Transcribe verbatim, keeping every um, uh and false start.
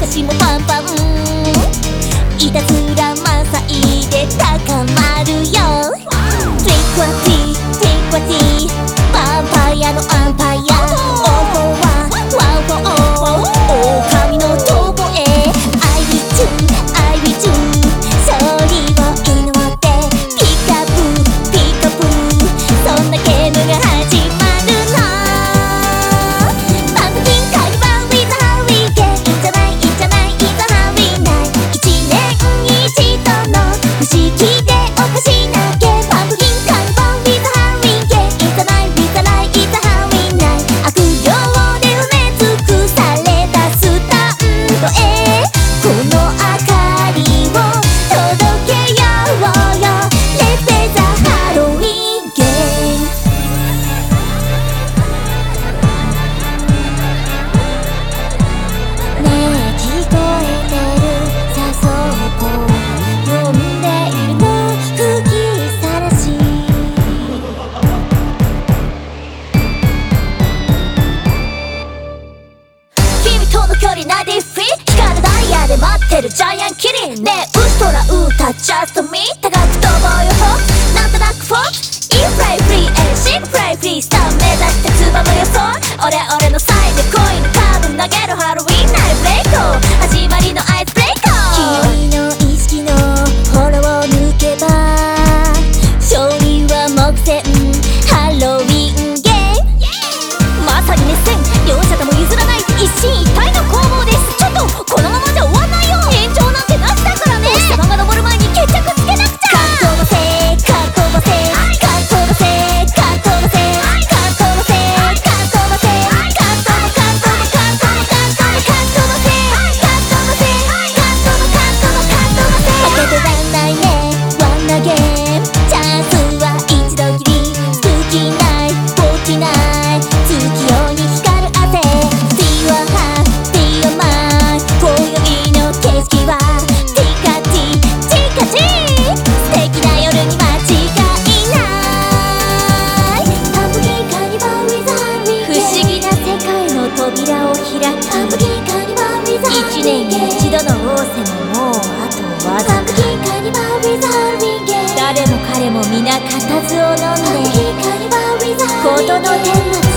子もパンパン、いたずら満載で高まるよ。トリックオアティー、トリックオアティー、ヴァンパイアのアンパイア、オーフォーワン、ワンフォーオー、狼の遠吠え、I will do, I will do、勝利を祈ってピカブピカブ、そんなゲームが始まるの。パンプキンカーニバル with how we get、 いいんじゃないいいんじゃない、いいぞ how we night、 一年一度の不思議でおかしなゲーム、パンプキンカーニバル with how we get、 いいんじゃないいいぞ right、 いいぞ how we night、 悪霊で埋め尽くされたスタンドへこの明かりを届けようよ。 Let's play the Halloween game。 ねえ聞こえてる、誘う子呼んでいるの、吹きさらし。君との距離ナディフィー、光るダイヤで待ってるジャイアンキリン、ねえウストラウータジャストミー、高く飛ぼうよホップ、なんとなくフォーク、インフレイフリーエンシングフレイフリー、スター目指してツバの予想、俺俺のサイでコインのカード投げるハロウィンナイフレイコー、始まりのアイスブレイカー、君の意識のホロを抜けば勝利は目前、ハロウィンゲーム、まさに熱戦、両者とも譲らない一進一退の攻防です。ちょっとこのままじゃ終わんないよ、延長なんてなしだからね。お日様が昇る前に決着つけなくちゃ。かっ飛ばせかっ飛ばせかっ飛ばせかっ飛ばせかっ飛ばせかっ飛ばせかっ飛ばかっ飛ばかっ飛ばかっ飛ばかっ飛ばせかっ飛ばせかっ飛ばかっ飛ばかっ飛ばかっ飛ばかっ飛ばせ、負けてらんないねワンナゲーム、チャンスは一度きり、スプーキーナイトフォーティナイン、月夜に光る汗、See your heart, see your mind、今宵の景色はティカティティカティ、素敵な夜に間違いない。パンプキンカーニバル with Halloween、 不思議な世界の扉を開く、パンプキンカーニバル with Halloween、 一年に一度の仰せももうあとわずか、パンプキンカーニバル with Halloween、 誰も彼も皆固唾を飲んで事の顛末